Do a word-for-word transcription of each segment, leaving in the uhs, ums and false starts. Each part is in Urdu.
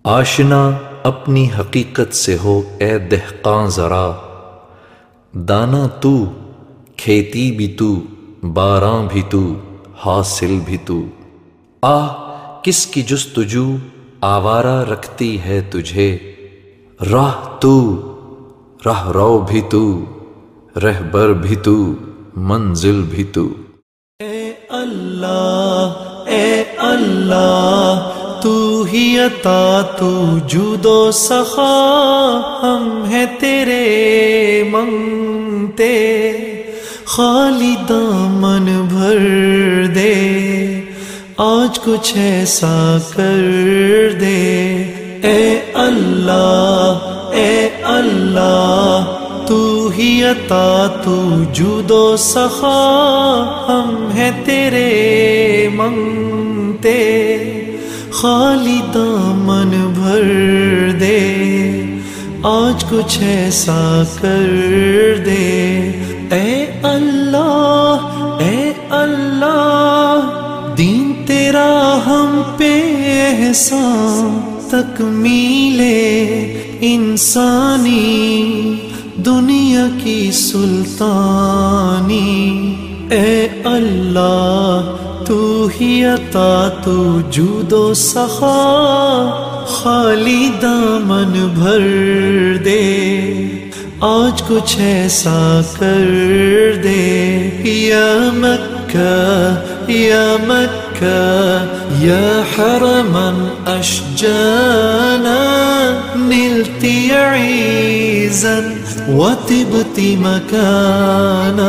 آشنا اپنی حقیقت سے ہو اے دہقاں ذرا، دانا تو، کھیتی بھی تو، باراں بھی تو، حاصل بھی تو۔ آہ کس کی جستجو آوارہ رکھتی ہے تجھے، راہ تو، راہ رو بھی تو، رہبر بھی تو، منزل بھی تو۔ اے اللہ اے اللہ تو ہی عطا تو جود و سخا، ہم ہیں تیرے منگتے، خالی دامن بھر دے، آج کچھ ایسا کر دے۔ اے اللہ اے اللہ تو ہی عطا تو جود و سخا، ہم ہیں تیرے منگتے، خالی دامن بھر دے، آج کچھ ایسا کر دے۔ اے اللہ اے اللہ دین تیرا ہم پہ احسان، تکمیل انسانی دنیا کی سلطانی۔ اے اللہ تو ہی عطا تو جود و سخا، خالی دامن بھر دے، آج کچھ ایسا کر دے۔ یا مکہ یا مکہ یا حرما اشجانا، نلت عیزا وطبت مکانا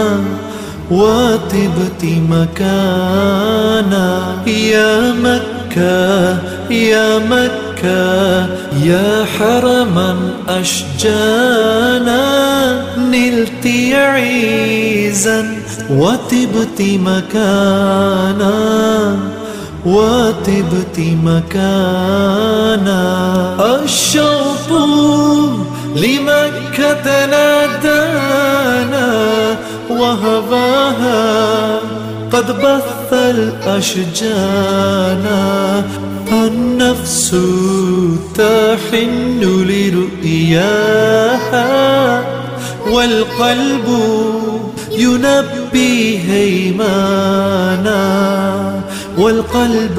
وطبت مکانا۔ یا مکہ یا مکہ یا حرما اشجانا، نلت عیزا وطبت مکانا وطبت مکانا۔ الشوق لمكة نادانا، وهواها قد بث الأشجانا، النفس تحن لرؤياها، والقلب ينبي هيمانا والقلب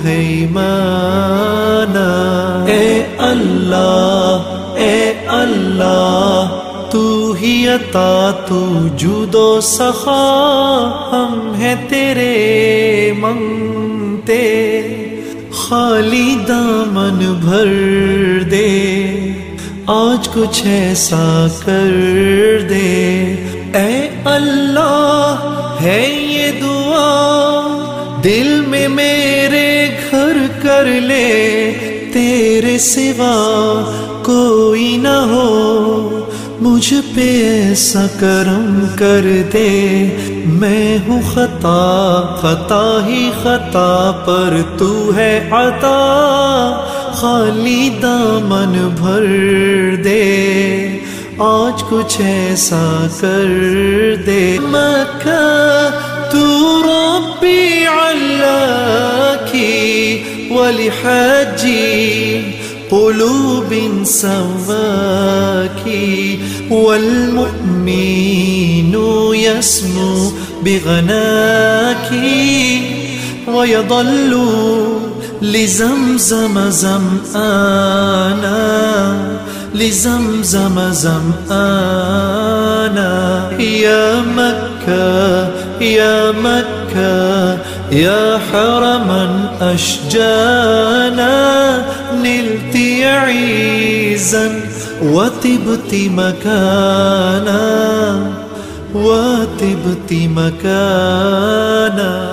هيمانا۔ اے اللہ اے اللہ تو ہی عطا تو جود و سخا، ہم ہیں تیرے منگتے، خالی دامن بھر دے، آج کچھ ایسا کر دے۔ اے اللہ ہے یہ دعا دل میں میرے گھر کر لے، تیرے سوا کوئی نہ ہو، مجھ پہ ایسا کرم کر دے۔ میں ہوں خطا خطا ہی خطا پر تو ہے عطا، خالی دامن بھر دے، آج کچھ ایسا کر دے۔ مکہ تو ربی علاکی ولحجی قلوب سواکی، والمؤمن يسمو بغناکی، ويظل لزمزم زمآنا لزمزم زمآنا۔ یا مکہ یا مکہ یا حرما اشجانا، نلت عیزا وطبت مکانا وطبت مکانا۔